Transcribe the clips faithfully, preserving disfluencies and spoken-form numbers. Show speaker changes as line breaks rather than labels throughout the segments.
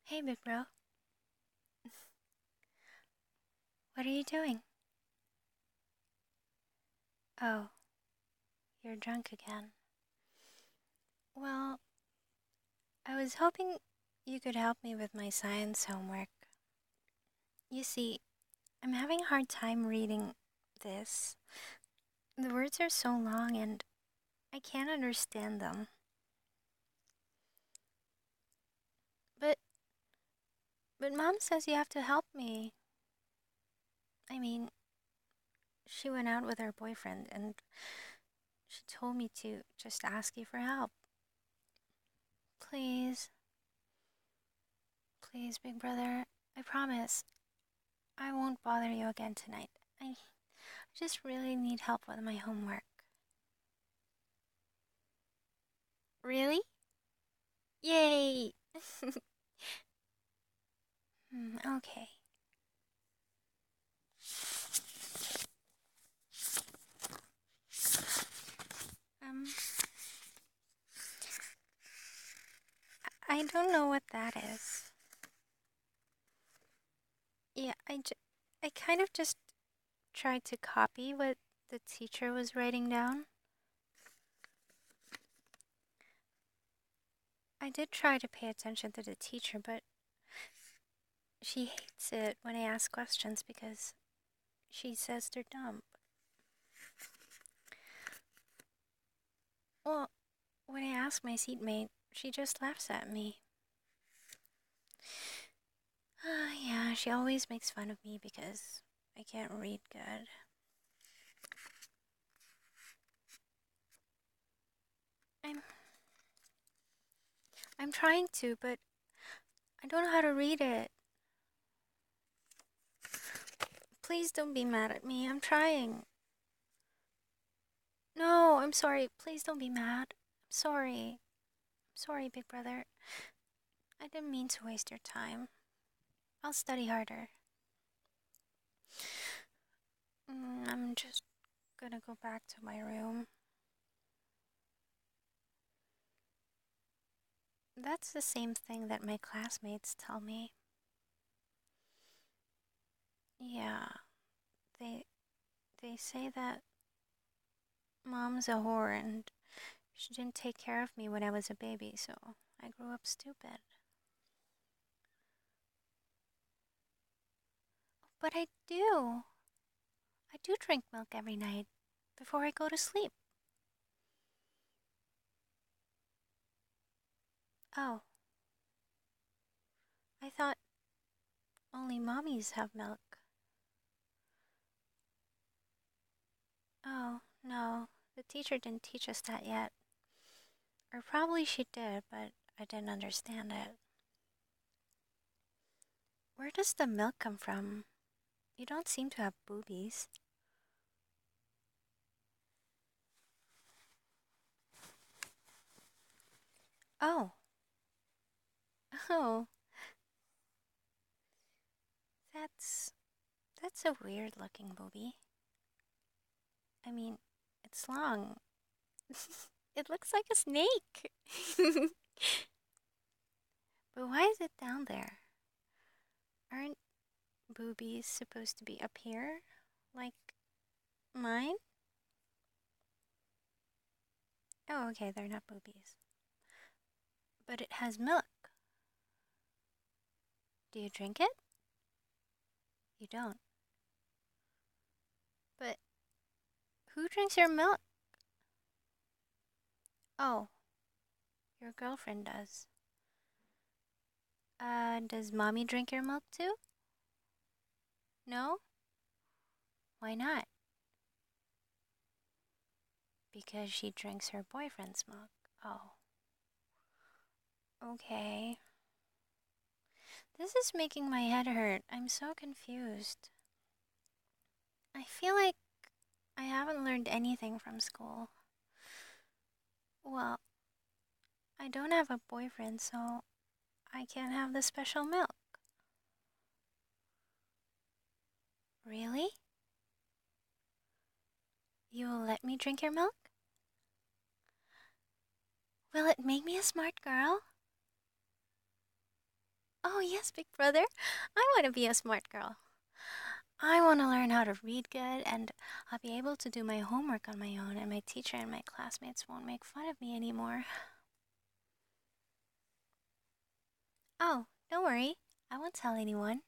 Hey, big bro. What are you doing? Oh, you're drunk again. Well, I was hoping you could help me with my science homework. You see, I'm having a hard time reading this. The words are so long and I can't understand them. But but mom says you have to help me. I mean, she went out with her boyfriend and she told me to just ask you for help. Please, please, big brother. I promise I won't bother you again tonight. I just really need help with my homework. Really? Yay! Hmm, okay. Um, I don't know what that is. Yeah, I, j- I kind of just tried to copy what the teacher was writing down. I did try to pay attention to the teacher, but she hates it when I ask questions because she says they're dumb. Well, when I ask my seatmate, she just laughs at me. Ah, yeah, she always makes fun of me because I can't read good. I'm I'm trying to, but I don't know how to read it. Please don't be mad at me. I'm trying. No, I'm sorry. Please don't be mad. I'm sorry. I'm sorry, big brother. I didn't mean to waste your time. I'll study harder. Mm, I'm just gonna go back to my room. That's the same thing that my classmates tell me. Yeah, they they say that mom's a whore and she didn't take care of me when I was a baby, so I grew up stupid. But I do. I do drink milk every night before I go to sleep. Oh, I thought only mommies have milk. Oh, no, the teacher didn't teach us that yet. Or probably she did, but I didn't understand it. Where does the milk come from? You don't seem to have boobies. Oh, oh, that's that's a weird looking booby. I mean, it's long. It looks like a snake. But why is it down there? Aren't boobies supposed to be up here? Like mine? Oh, okay, they're not boobies. But it has milk. Do you drink it? You don't. But who drinks your milk? Oh, your girlfriend does. Uh, does mommy drink your milk too? No? Why not? Because she drinks her boyfriend's milk. Oh, okay. This is making my head hurt. I'm so confused. I feel like I haven't learned anything from school. Well, I don't have a boyfriend, so I can't have the special milk. Really? You will let me drink your milk? Will it make me a smart girl? Oh, yes, big brother. I want to be a smart girl. I want to learn how to read good, and I'll be able to do my homework on my own, and my teacher and my classmates won't make fun of me anymore. Oh, don't worry. I won't tell anyone.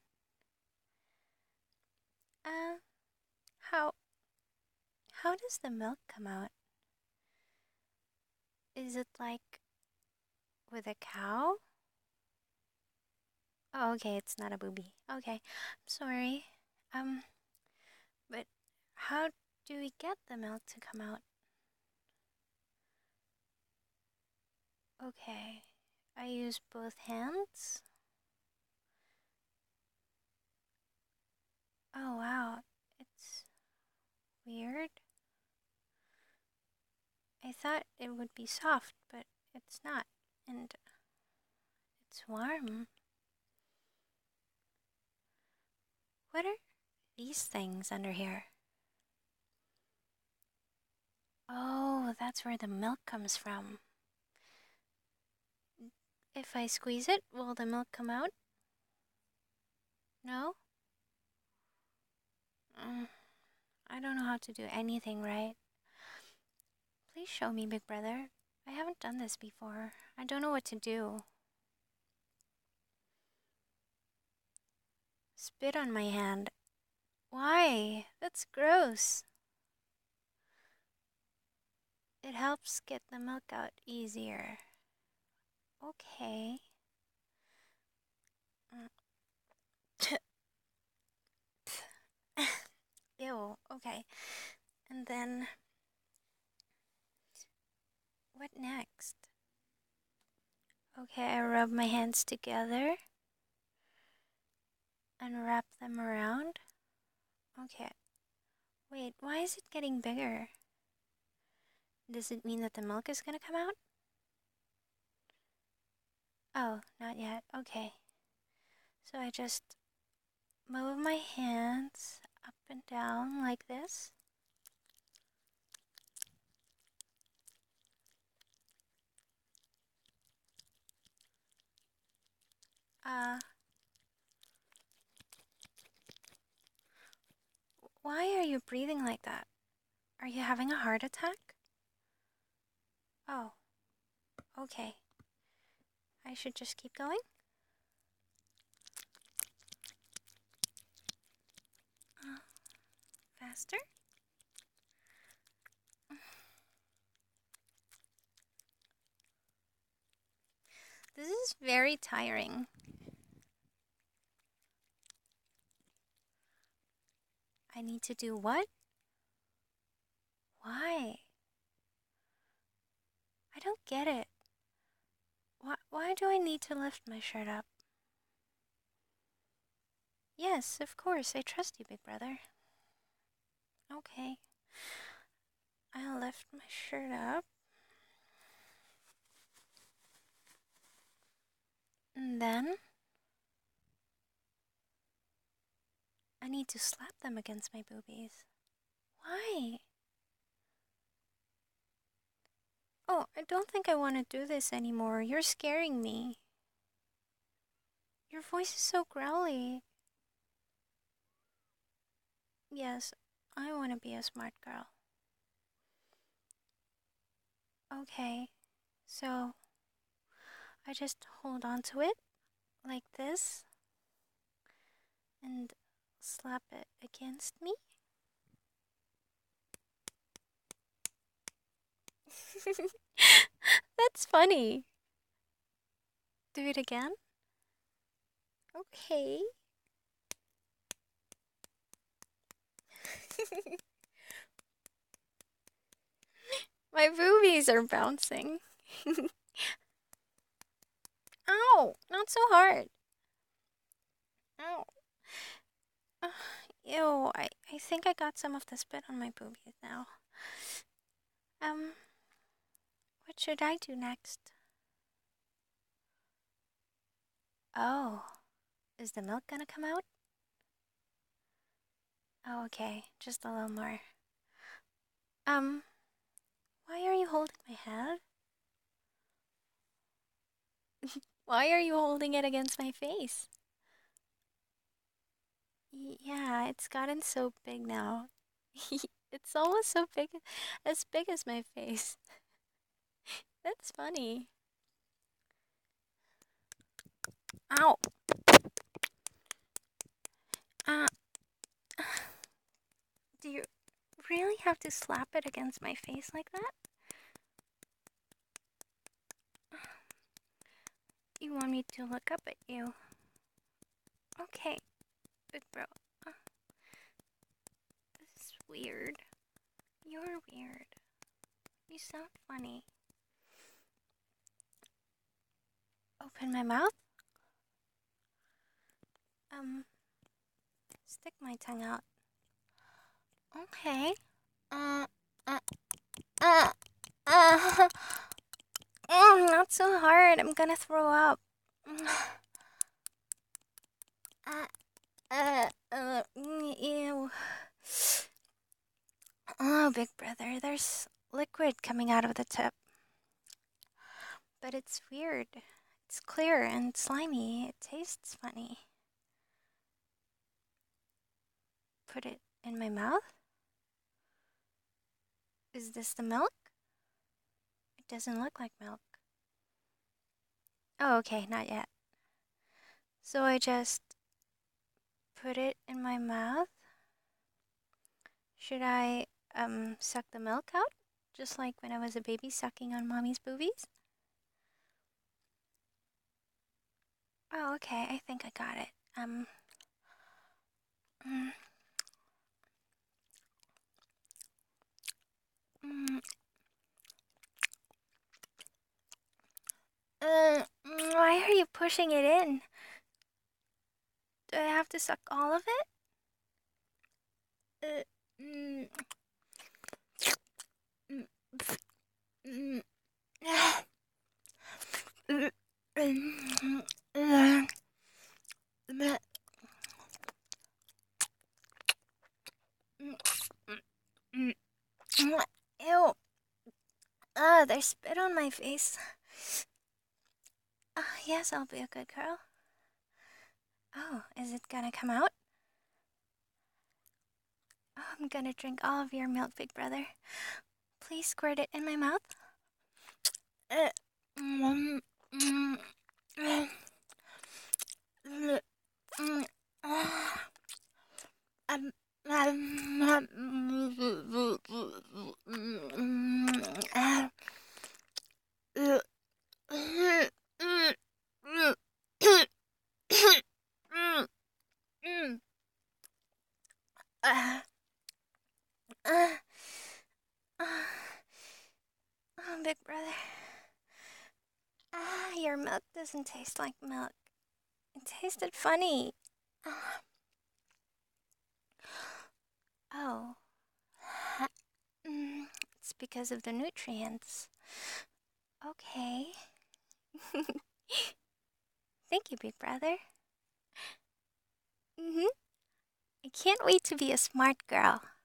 Uh, how how does the milk come out? Is it like with a cow? Oh, okay, it's not a booby. Okay, I'm sorry. Um, but how do we get the milk to come out? Okay, I use both hands. Oh, wow, it's weird. I thought it would be soft, but it's not. And it's warm. What are these things under here? Oh, that's where the milk comes from. If I squeeze it, will the milk come out? No? Mm, I don't know how to do anything right. Please show me, big brother. I haven't done this before. I don't know what to do. Spit on my hand. Why? That's gross. It helps get the milk out easier. Okay. Ew, okay. And then, what next? Okay, I rub my hands together and wrap them around. Okay. Wait, why is it getting bigger? Does it mean that the milk is gonna come out? Oh, not yet. Okay. So I just move my hands up and down like this. Uh, why are you breathing like that? Are you having a heart attack? Oh, okay. I should just keep going? Uh, faster? This is very tiring. I need to do what? Why? I don't get it. Why, why do I need to lift my shirt up? Yes, of course, I trust you, big brother. Okay. I'll lift my shirt up. And then I need to slap them against my boobies. Why? Oh, I don't think I want to do this anymore. You're scaring me. Your voice is so growly. Yes, I want to be a smart girl. Okay, so I just hold on to it like this and slap it against me. That's funny. Do it again. Okay. My boobies are bouncing. Ow! Not so hard. Ow. Uh, ew, I, I think I got some of the spit on my boobies now. Um, what should I do next? Oh, is the milk gonna come out? Oh, okay, just a little more. Um, why are you holding my hand? Why are you holding it against my face? Yeah, it's gotten so big now. It's almost so big, as big as my face. That's funny. Ow. Uh, do you really have to slap it against my face like that? You want me to look up at you? Okay, big bro. Uh, this is weird. You're weird. You sound funny. Open my mouth? Um, stick my tongue out. Okay. Uh, uh, uh, uh. Mm, not so hard. I'm gonna throw up. Uh, uh, uh, ew. Oh, big brother, there's liquid coming out of the tip. But it's weird. It's clear and slimy. It tastes funny. Put it in my mouth? Is this the milk? It doesn't look like milk. Oh, okay, not yet. So I just put it in my mouth. Should I um suck the milk out? Just like when I was a baby sucking on mommy's boobies? Oh, okay, I think I got it. Um mm, mm, uh, mm, why are you pushing it in? Do I have to suck all of it? Uh, mm, mm, mm, mm, mm, mm, mm, mm, mm. Ew. Ah, there's spit on my face. Ah, yes, I'll be a good girl. Oh, is it gonna come out? Oh, I'm gonna drink all of your milk, big brother. Please squirt it in my mouth. Uh, mm, mm, mm, mm, mm, ah, um, um, mm, ah, uh, mm, mm, mm, mm, mm, ah, ah, ah. Oh, big brother. Ah, your milk doesn't taste like milk. It tasted funny. Ah. Oh. Mm, it's because of the nutrients. Okay. Thank you, big brother. Mm-hmm. I can't wait to be a smart girl.